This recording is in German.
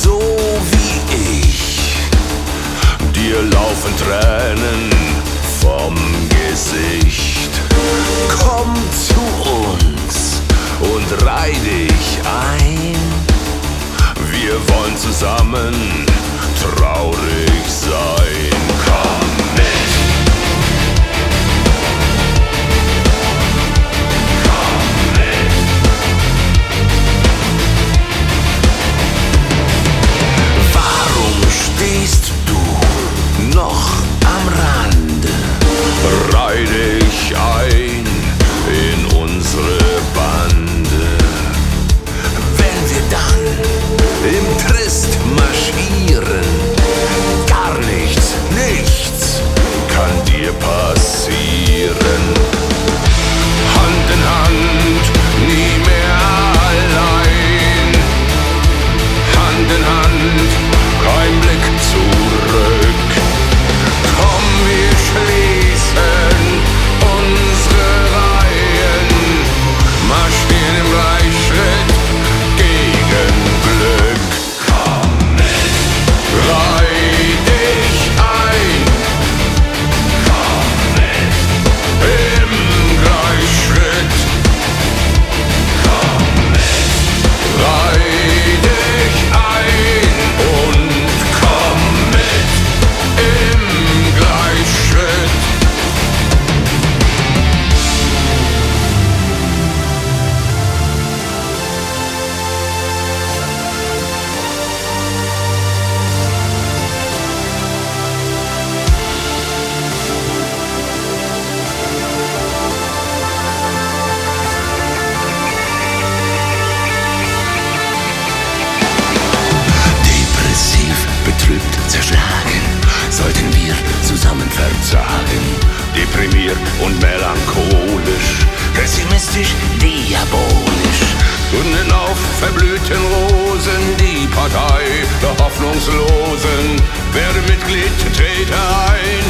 so wie ich. Dir laufen Tränen vom Gesicht. Komm zu uns und reih dich ein. Wir wollen zusammen traurig sein. Komm mit. Komm mit. Warum stehst du noch am Rande? Reih dich ein in unsere Bande. Wenn wir dann im Trist marschieren, gar nichts, nichts kann dir passieren. Hand in Hand, nie mehr allein. Hand in Hand, kein Blick zurück. Komm, wir schließen unsere Reihen, marschieren im Gleichschritt gegen Glück. Komm mit, reih dich ein. Komm mit, im Gleichschritt. Komm mit, reih dich ein und komm mit im Gleichschritt. Depressiv, betrübt, zerschlagen, sollten wir zusammen verzagen. Deprimiert und melancholisch, pessimistisch, diabolisch. Gründen auf verblühten Rosen die Partei der Hoffnungslosen. Werde Mitglied, trete ein